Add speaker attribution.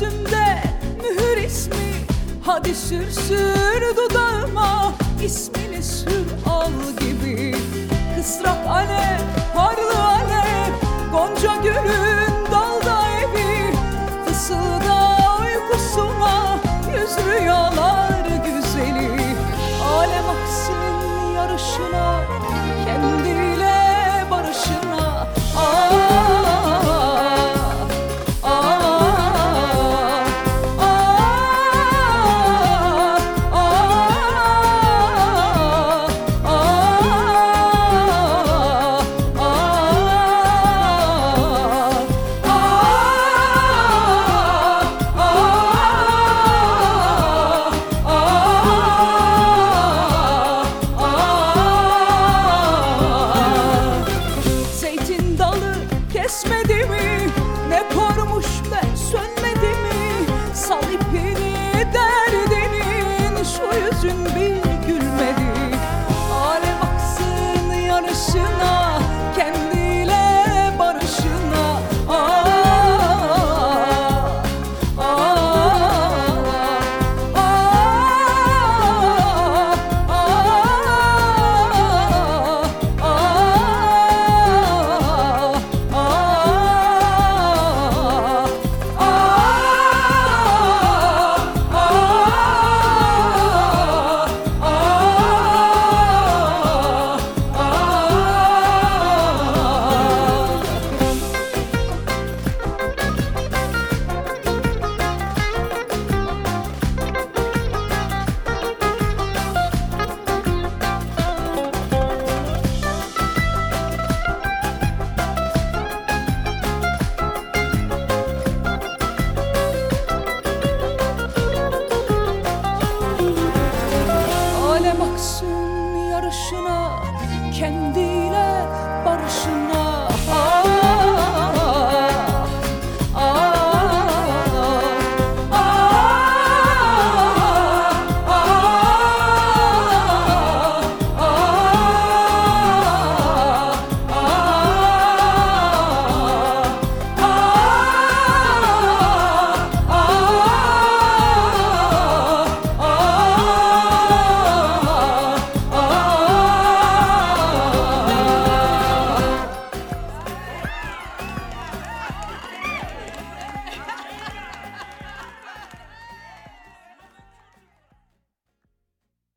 Speaker 1: göğsümde mühür ismi. Hadi sür sür dudağıma, ismini sür al gibi. Kısrak alev, harlı alev, gonca gülün dalda evi. Fısılda uykusuna, yüz rüyalar güzeli. Alem aksın yarışına, kendiyle barışına. Kesmedi mi, ne kormuş be sönmedi mi? Sal ipini derdinin, şu yüzün bir gülmedi. Alem aksın yarışına, kendiyle barışına. Alem aksın